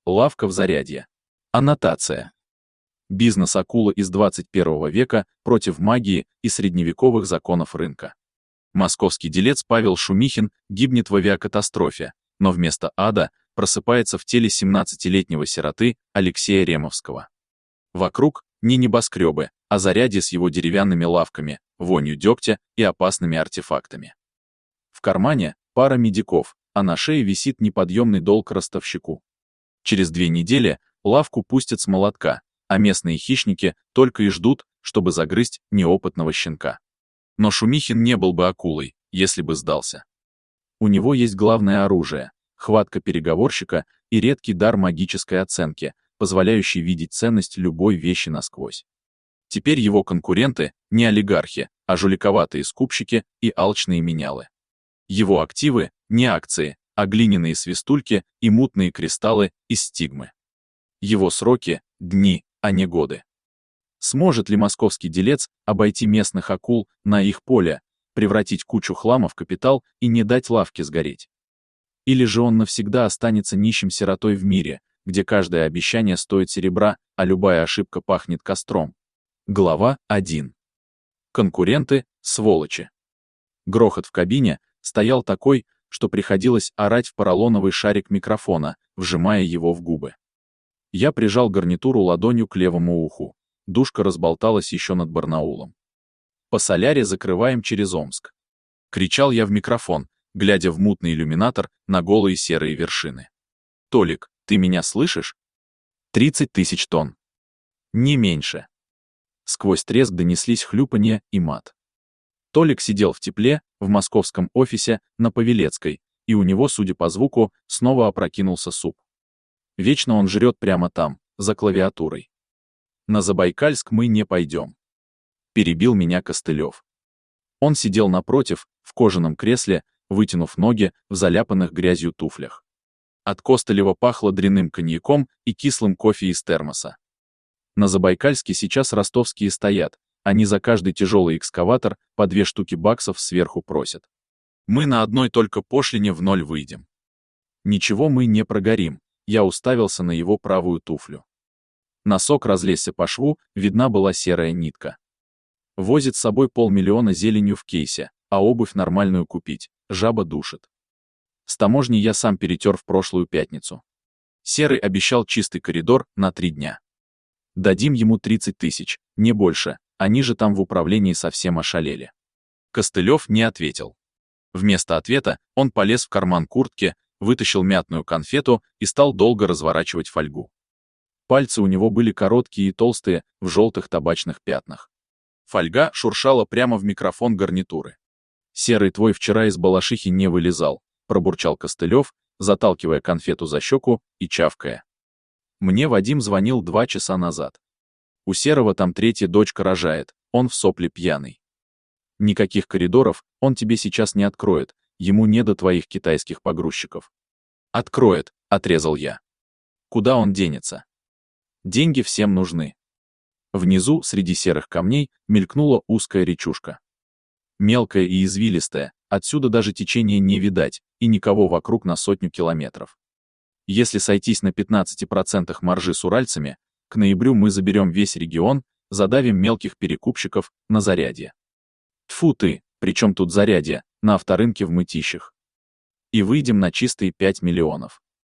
Лавка в Зарядье. Аннотация. Бизнес-акула из 21 века против магии и средневековых законов рынка. Московский делец Павел Шумихин гибнет в авиакатастрофе, но вместо ада просыпается в теле 17-летнего сироты Алексея Ремовского. Вокруг не небоскребы, а Зарядье с его деревянными лавками, вонью дегтя и опасными артефактами. В кармане пара медиков, а на шее висит неподъемный долг ростовщику. Через 2 недели лавку пустят с молотка, а местные хищники только и ждут, чтобы загрызть неопытного щенка. Но Шумихин не был бы акулой, если бы сдался. У него есть главное оружие — хватка переговорщика и редкий дар магической оценки, позволяющий видеть ценность любой вещи насквозь. Теперь его конкуренты не олигархи, а жуликоватые скупщики и алчные менялы. Его активы не акции, а глиняные свистульки и мутные кристаллы из стигмы. Его сроки — дни, а не годы. Сможет ли московский делец обойти местных акул на их поле, превратить кучу хлама в капитал и не дать лавке сгореть? Или же он навсегда останется нищим сиротой в мире, где каждое обещание стоит серебра, а любая ошибка пахнет костром? Глава 1. Конкуренты — сволочи. Грохот в кабине стоял такой, что приходилось орать в поролоновый шарик микрофона, вжимая его в губы. Я прижал гарнитуру ладонью к левому уху. Душка разболталась еще над Барнаулом. По Соляре закрываем через Омск. Кричал я в микрофон, глядя в мутный иллюминатор на голые серые вершины. Толик, ты меня слышишь? 30 тысяч тонн. Не меньше. Сквозь треск донеслись хлюпанье и мат. Толик сидел в тепле, в московском офисе, на Павелецкой, и у него, судя по звуку, снова опрокинулся суп. Вечно он жрет прямо там, за клавиатурой. На Забайкальск мы не пойдем. Перебил меня Костылев. Он сидел напротив, в кожаном кресле, вытянув ноги в заляпанных грязью туфлях. От Костылева пахло дрянным коньяком и кислым кофе из термоса. На Забайкальске сейчас ростовские стоят, они за каждый тяжелый экскаватор по 2 штуки баксов сверху просят. Мы на одной только пошлине в ноль выйдем. Ничего мы не прогорим. Я уставился на его правую туфлю. Носок разлезся по шву, видна была серая нитка. Возит с собой 500 000 зеленью в кейсе, а обувь нормальную купить, жаба душит. С таможни я сам перетер в прошлую пятницу. Серый обещал чистый коридор на 3 дня. Дадим ему 30 тысяч, не больше, они же там в управлении совсем ошалели. Костылев не ответил. Вместо ответа он полез в карман куртки, вытащил мятную конфету и стал долго разворачивать фольгу. Пальцы у него были короткие и толстые, в желтых табачных пятнах. Фольга шуршала прямо в микрофон гарнитуры. «Серый твой вчера из балашихи не вылезал», — пробурчал Костылев, заталкивая конфету за щеку и чавкая. Мне Вадим звонил 2 часа назад. У Серого там 3-я дочка рожает, он в сопли пьяный. Никаких коридоров он тебе сейчас не откроет, ему не до твоих китайских погрузчиков. Откроет, отрезал я. Куда он денется? Деньги всем нужны. Внизу, среди серых камней, мелькнула узкая речушка. Мелкая и извилистая, отсюда даже течения не видать, и никого вокруг на 100 километров. Если сойтись на 15% маржи с уральцами, к ноябрю мы заберем весь регион, задавим мелких перекупщиков на Зарядье. Тьфу ты, причем тут Зарядье, на авторынке в Мытищах. И выйдем на чистые 5 миллионов.